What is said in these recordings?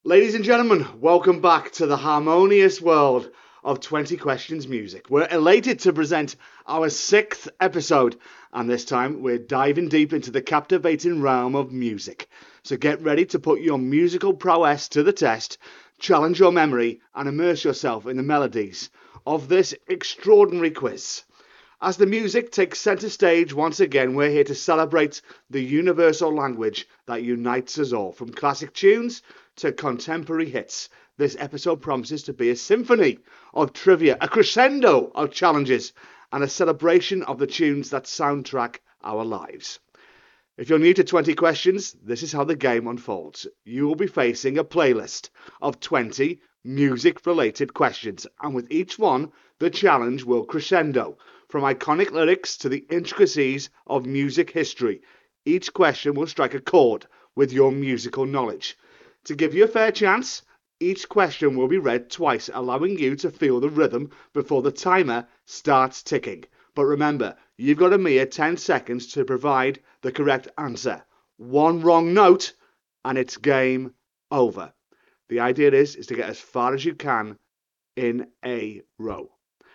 Ladies and gentlemen, welcome back to the harmonious world of 20 Questions Music. We're elated to present our 6th episode, and this time we're diving deep into the captivating realm of music. So get ready to put your musical prowess to the test, challenge your memory, and immerse yourself in the melodies of this extraordinary quiz. As the music takes centre stage once again, we're here to celebrate the universal language that unites us all, from classic tunes to contemporary hits. This episode promises to be a symphony of trivia, a crescendo of challenges, and a celebration of the tunes that soundtrack our lives. If you're new to 20 Questions, this is how the game unfolds. You will be facing a playlist of 20 music-related questions, and with each one, the challenge will crescendo, from iconic lyrics to the intricacies of music history. Each question will strike a chord with your musical knowledge. To give you a fair chance, each question will be read twice, allowing you to feel the rhythm before the timer starts ticking. But remember, you've got a mere 10 seconds to provide the correct answer. One wrong note, and it's game over. The idea is to get as far as you can in a row.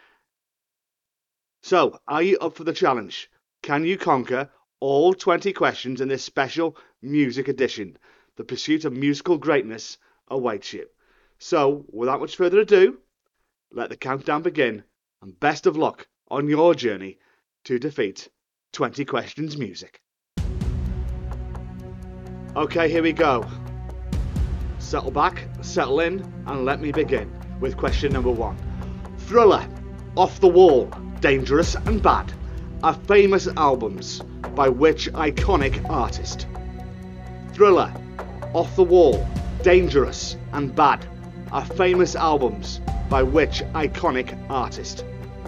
So, are you up for the challenge? Can you conquer all 20 questions in this special music edition? The pursuit of musical greatness awaits you. So, without much further ado, let the countdown begin, and best of luck on your journey to defeat 20 Questions Music. Okay, here we go. Settle back, settle in, and let me begin with question number 1. Thriller, Off the Wall, Dangerous and Bad are famous albums by which iconic artist? Thriller, Off the Wall, Dangerous and Bad are famous albums by which iconic artist?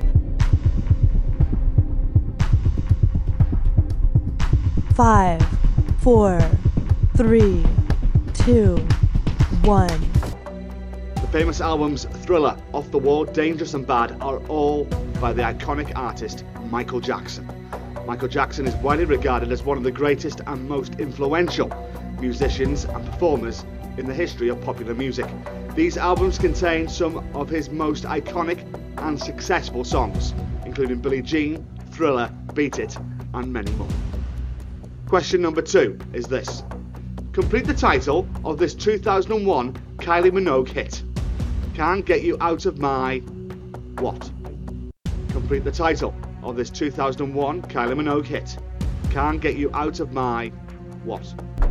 Five, 4, 3, 2, 1. The famous albums Thriller, Off the Wall, Dangerous and Bad are all by the iconic artist Michael Jackson. Michael Jackson is widely regarded as one of the greatest and most influential musicians and performers in the history of popular music. These albums contain some of his most iconic and successful songs, including Billie Jean, Thriller, Beat It, and many more. Question number 2 is this. Complete the title of this 2001 Kylie Minogue hit. Can't Get You Out of My... what? Complete the title of this 2001 Kylie Minogue hit. Can't Get You Out of My... what?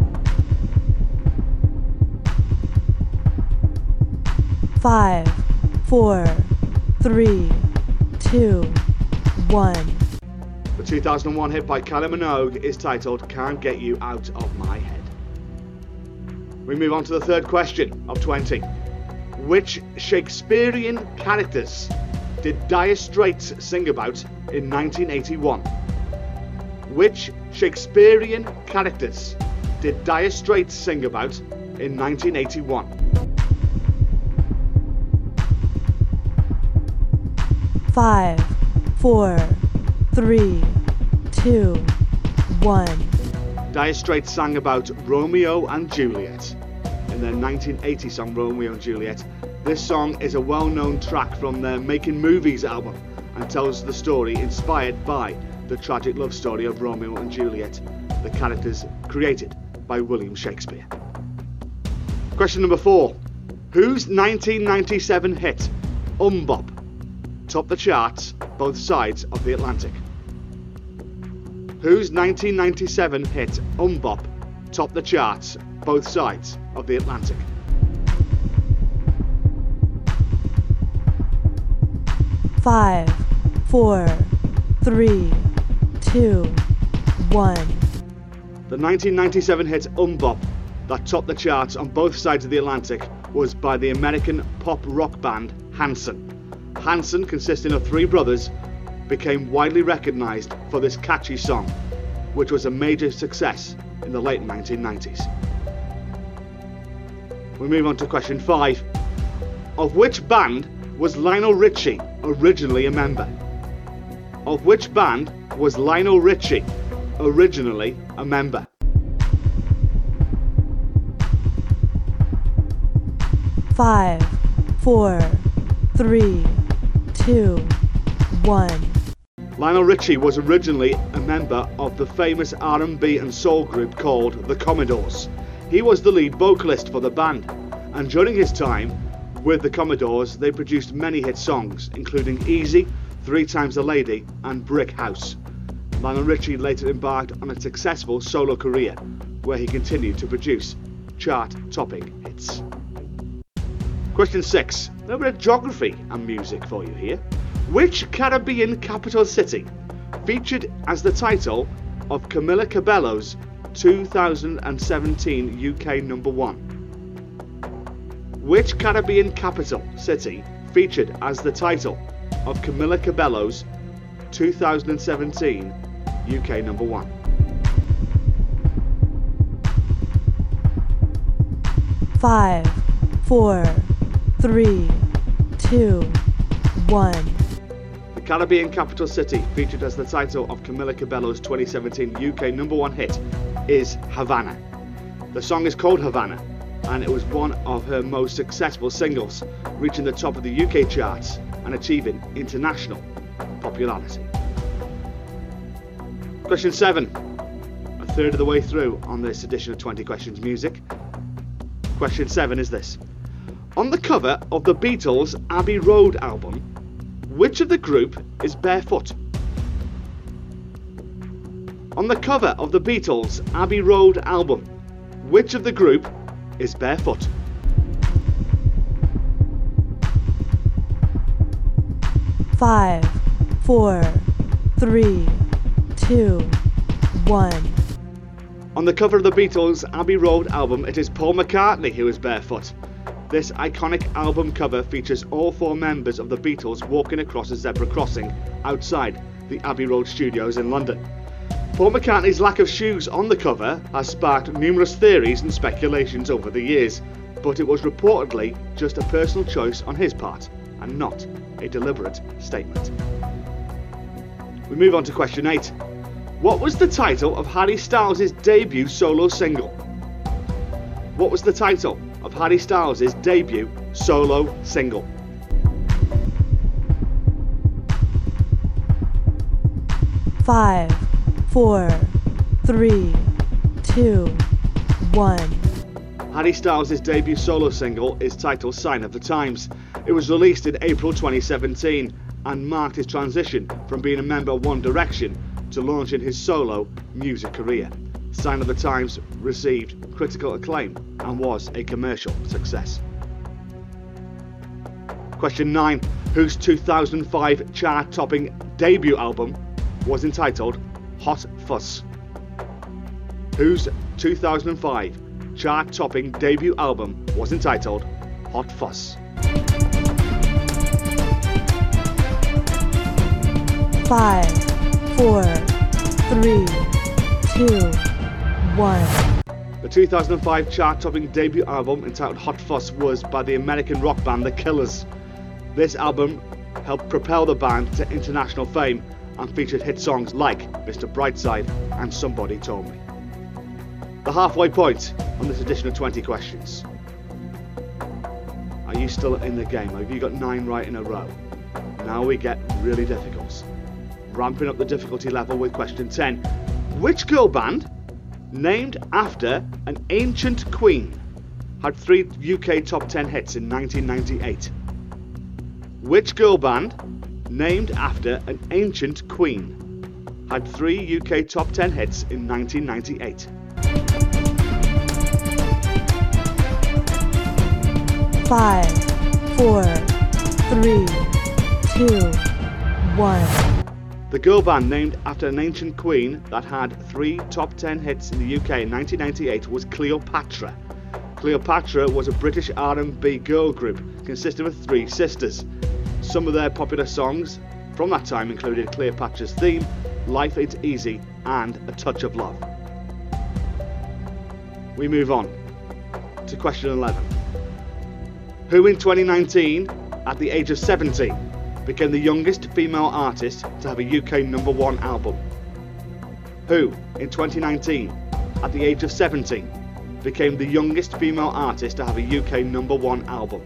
Five, 4, 3, 2, 1. The 2001 hit by Kylie Minogue is titled Can't Get You Out of My Head. We move on to the third question of 20. Which Shakespearean characters did Dire Straits sing about in 1981? Which Shakespearean characters did Dire Straits sing about in 1981? Five, 4, 3, 2, 1. Dire Straits sang about Romeo and Juliet in their 1980 song Romeo and Juliet. This song is a well-known track from their Making Movies album and tells the story inspired by the tragic love story of Romeo and Juliet, the characters created by William Shakespeare. Question number 4. Whose 1997 hit, Bop, topped the charts both sides of the Atlantic? Whose 1997 hit, Bop, topped the charts both sides of the Atlantic? Five, 4, 3, 2, 1. The 1997 hit Bop that topped the charts on both sides of the Atlantic was by the American pop rock band Hanson. Hanson, consisting of 3 brothers, became widely recognised for this catchy song, which was a major success in the late 1990s. We move on to question 5. Of which band was Lionel Richie originally a member? Of which band was Lionel Richie originally a member? 5, 4, 3, 2, 1. Lionel Richie was originally a member of the famous R&B and soul group called The Commodores. He was the lead vocalist for the band, and during his time with the Commodores they produced many hit songs, including Easy, 3 Times a Lady and Brick House. Lionel Richie later embarked on a successful solo career, where he continued to produce chart-topping hits. Question 6. A little bit of geography and music for you here. Which Caribbean capital city featured as the title of Camila Cabello's 2017 UK number 1? Which Caribbean capital city featured as the title of Camila Cabello's 2017 UK number 1? Five, 4, 3, 2, 1. The Caribbean capital city featured as the title of Camila Cabello's 2017 UK number 1 hit is Havana. The song is called Havana, and it was one of her most successful singles, reaching the top of the UK charts and achieving international popularity. Question 7. A third of the way through on this edition of 20 Questions Music. Question 7 is this. On the cover of the Beatles' Abbey Road album, which of the group is barefoot? On the cover of the Beatles' Abbey Road album, which of the group is barefoot? Five, 4, 3, 2, 1. On the cover of the Beatles' Abbey Road album, it is Paul McCartney who is barefoot. This iconic album cover features all 4 members of the Beatles walking across a zebra crossing outside the Abbey Road studios in London. Paul McCartney's lack of shoes on the cover has sparked numerous theories and speculations over the years, but it was reportedly just a personal choice on his part and not a deliberate statement. We move on to question 8. What was the title of Harry Styles' debut solo single? What was the title of Harry Styles' debut solo single? Five, 4, 3, 2, 1. Harry Styles' debut solo single is titled Sign of the Times. It was released in April 2017 and marked his transition from being a member of One Direction to launching his solo music career. Sign of the Times received critical acclaim and was a commercial success. Question 9. Whose 2005 chart-topping debut album was entitled Hot Fuss? Whose 2005 chart-topping debut album was entitled Hot Fuss? 5, 4, 3, 2, 1. The 2005 chart-topping debut album entitled Hot Fuss was by the American rock band The Killers. This album helped propel the band to international fame and featured hit songs like Mr. Brightside and Somebody Told Me. The halfway point on this edition of 20 Questions. Are you still in the game? Have you got 9 right in a row? Now we get really difficult. Ramping up the difficulty level with question 10. Which girl band, named after an ancient queen, had 3 UK top 10 hits in 1998? Which girl band, named after an ancient queen, had 3 UK top 10 hits in 1998? 5, 4, 3, 2, 1. The girl band named after an ancient queen that had 3 top 10 hits in the UK in 1998 was Cleopatra. Cleopatra was a British R&B girl group consisting of 3 sisters. Some of their popular songs from that time included Cleopatra's Theme, Life Ain't Easy and A Touch of Love. We move on to question 11. Who in 2019, at the age of 17, became the youngest female artist to have a UK number 1 album? Who in 2019, at the age of 17, became the youngest female artist to have a UK #1 album?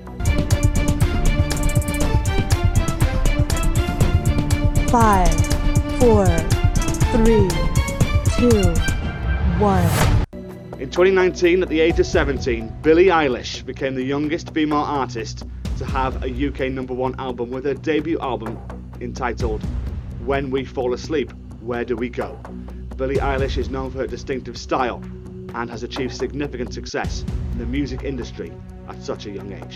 5, 4, 3, 2, 1. In 2019, at the age of 17, Billie Eilish became the youngest female artist to have a UK #1 album with her debut album entitled When We Fall Asleep, Where Do We Go? Billie Eilish is known for her distinctive style and has achieved significant success in the music industry at such a young age.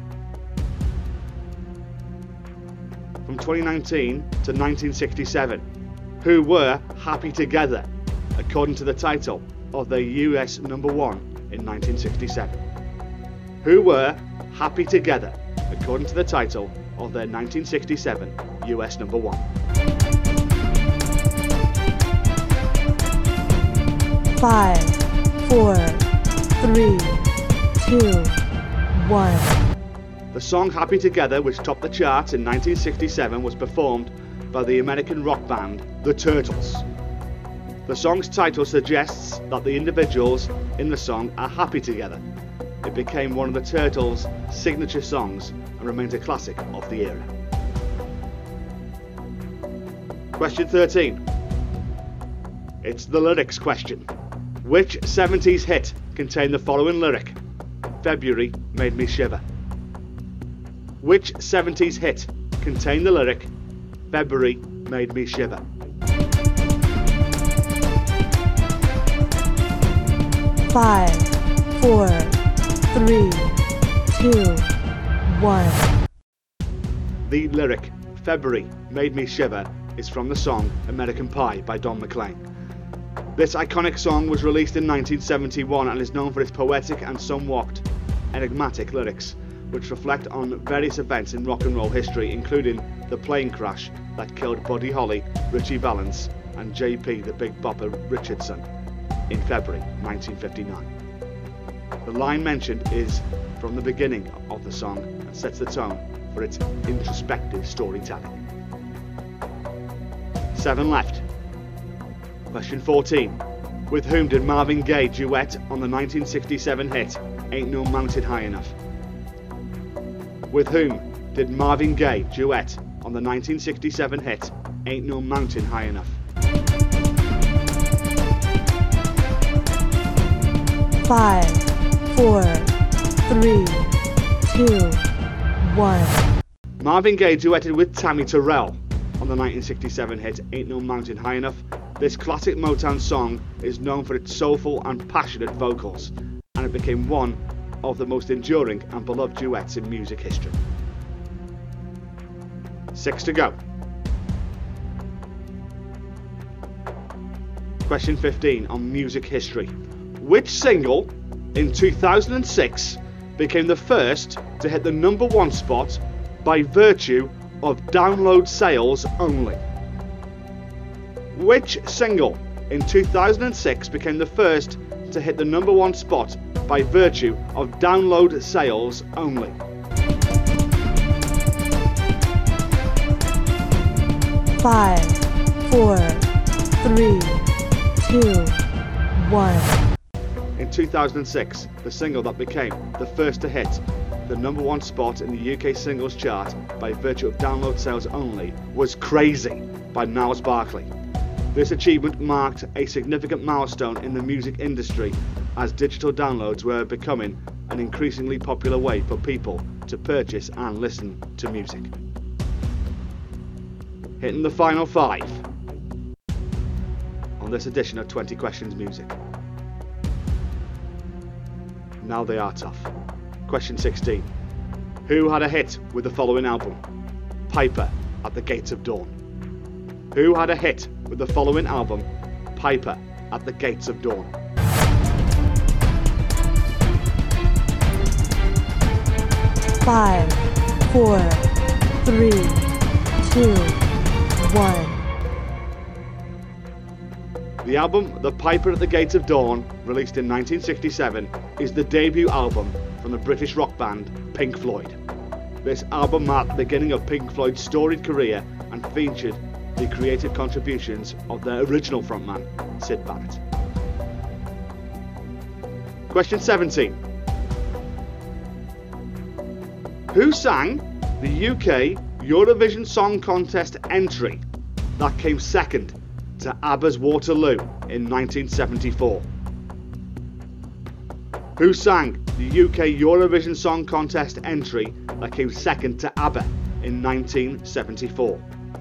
From 2019 to 1967, who were Happy Together, according to the title of their US #1 in 1967? Who were Happy Together, according to the title of their 1967 US #1? 5, 4, 3, 2, 1. The song Happy Together, which topped the charts in 1967, was performed by the American rock band The Turtles. The song's title suggests that the individuals in the song are happy together. It became one of the Turtles' signature songs and remains a classic of the era. Question 13. It's the lyrics question. Which 70s hit contained the following lyric? February made me shiver. Which 70s hit contained the lyric February made me shiver? 5, 4, 3, 2, 1. The lyric February made me shiver is from the song American Pie by Don McLean. This iconic song was released in 1971 and is known for its poetic and somewhat enigmatic lyrics, which reflect on various events in rock and roll history, including the plane crash that killed Buddy Holly, Ritchie Valens and JP the Big Bopper Richardson in February 1959. The line mentioned is from the beginning of the song and sets the tone for its introspective storytelling. 7 left. Question 14. With whom did Marvin Gaye duet on the 1967 hit Ain't No Mountain High Enough? With whom did Marvin Gaye duet on the 1967 hit Ain't No Mountain High Enough? 5, 4, 3, 2, 1. Marvin Gaye duetted with Tammy Terrell on the 1967 hit Ain't No Mountain High Enough. This classic Motown song is known for its soulful and passionate vocals, and it became one of the most enduring and beloved duets in music history. 6 to go. Question 15 on music history. Which single in 2006 became the first to hit the #1 spot by virtue of download sales only? Which single in 2006 became the first to hit the #1 spot by virtue of download sales only? 5, 4, 3, 2, 1. In 2006, the single that became the first to hit the #1 spot in the UK singles chart by virtue of download sales only was Crazy by Gnarls Barkley. This achievement marked a significant milestone in the music industry as digital downloads were becoming an increasingly popular way for people to purchase and listen to music. Hitting the final 5 on this edition of 20 Questions Music. Now they are tough. Question 16. Who had a hit with the following album? Piper at the Gates of Dawn. Who had a hit with the following album? Piper at the Gates of Dawn. 5, 4, 3, 2, 1. The album The Piper at the Gates of Dawn, released in 1967, is the debut album from the British rock band Pink Floyd. This album marked the beginning of Pink Floyd's storied career and featured the creative contributions of their original frontman, Syd Barrett. Question 17. Who sang the UK Eurovision Song Contest entry that came second to ABBA's Waterloo in 1974? Who sang the UK Eurovision Song Contest entry that came second to ABBA in 1974?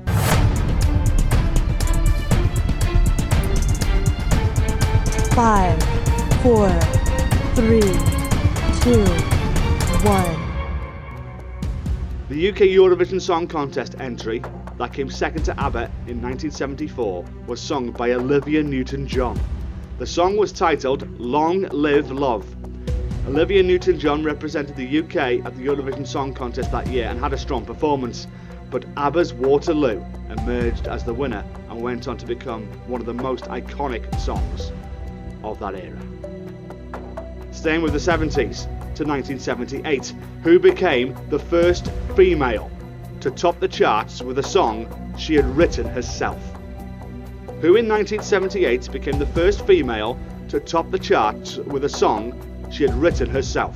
Five, 4, 3, 2, 1. The UK Eurovision Song Contest entry that came second to ABBA in 1974 was sung by Olivia Newton-John. The song was titled Long Live Love. Olivia Newton-John represented the UK at the Eurovision Song Contest that year and had a strong performance, but ABBA's Waterloo emerged as the winner and went on to become one of the most iconic songs of that era. Staying with the 70s to 1978, who became the first female to top the charts with a song she had written herself? Who in 1978 became the first female to top the charts with a song she had written herself?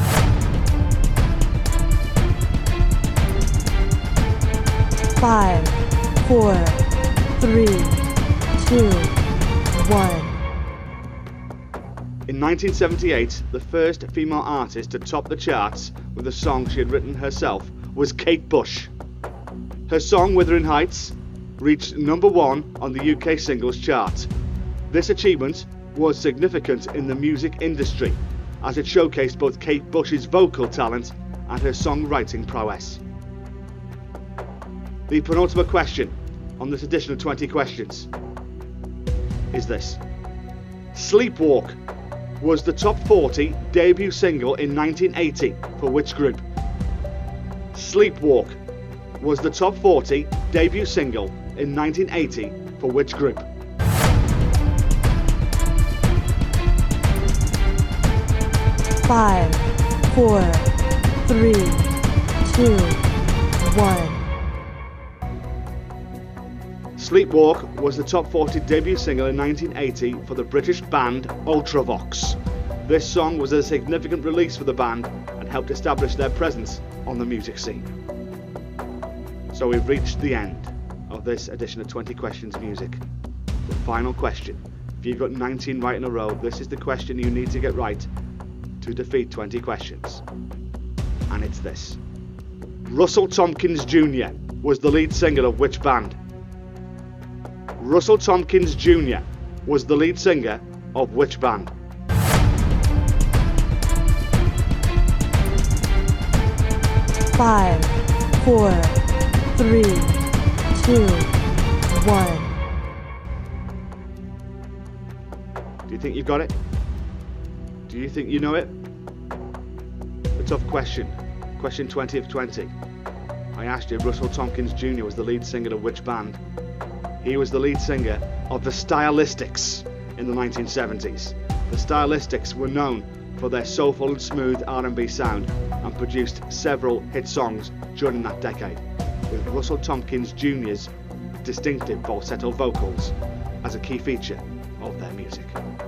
Five, 4, 3, 2, 1. In 1978, the first female artist to top the charts with a song she had written herself was Kate Bush. Her song Wuthering Heights reached number 1 on the UK singles chart. This achievement was significant in the music industry as it showcased both Kate Bush's vocal talent and her songwriting prowess. The penultimate question on this edition of 20 Questions is this. Sleepwalk was the top 40 debut single in 1980 for which group? Sleepwalk was the top 40 debut single in 1980 for which group? Five, 4, 3, 2, 1. Sleepwalk was the top 40 debut single in 1980 for the British band Ultravox. This song was a significant release for the band and helped establish their presence on the music scene. So we've reached the end of this edition of 20 Questions Music. The final question. If you've got 19 right in a row, this is the question you need to get right to defeat 20 questions. And it's this. Russell Tompkins Jr. was the lead singer of which band? Russell Tompkins Jr. was the lead singer of which band? Five, 4, 3, 2, 1. Do you think you've got it? Do you think you know it? A tough question. Question 20 of 20. I asked you if Russell Tompkins Jr. was the lead singer of which band? He was the lead singer of the Stylistics in the 1970s. The Stylistics were known for their soulful and smooth R&B sound and produced several hit songs during that decade, with Russell Tompkins Jr.'s distinctive falsetto vocals as a key feature of their music.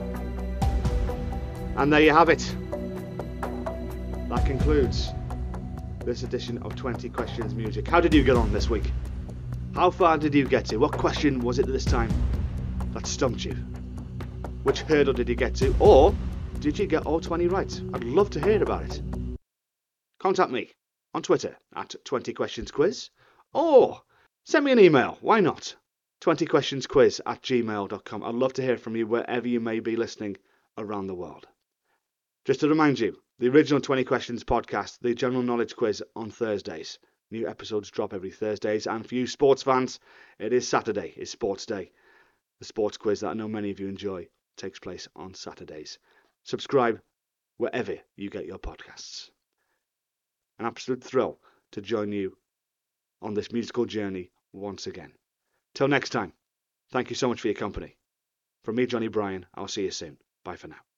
And there you have it. That concludes this edition of 20 Questions Music. How did you get on this week? How far did you get to? What question was it this time that stumped you? Which hurdle did you get to? Or did you get all 20 right? I'd love to hear about it. Contact me on Twitter at 20questionsquiz or send me an email. Why not? 20questionsquiz@gmail.com. I'd love to hear from you wherever you may be listening around the world. Just to remind you, the original 20 Questions podcast, the general knowledge quiz on Thursdays. New episodes drop every Thursdays, and for you sports fans, it is Saturday, it's sports day. The sports quiz that I know many of you enjoy takes place on Saturdays. Subscribe wherever you get your podcasts. An absolute thrill to join you on this musical journey once again. Till next time, thank you so much for your company. From me, Johnny Bryan, I'll see you soon. Bye for now.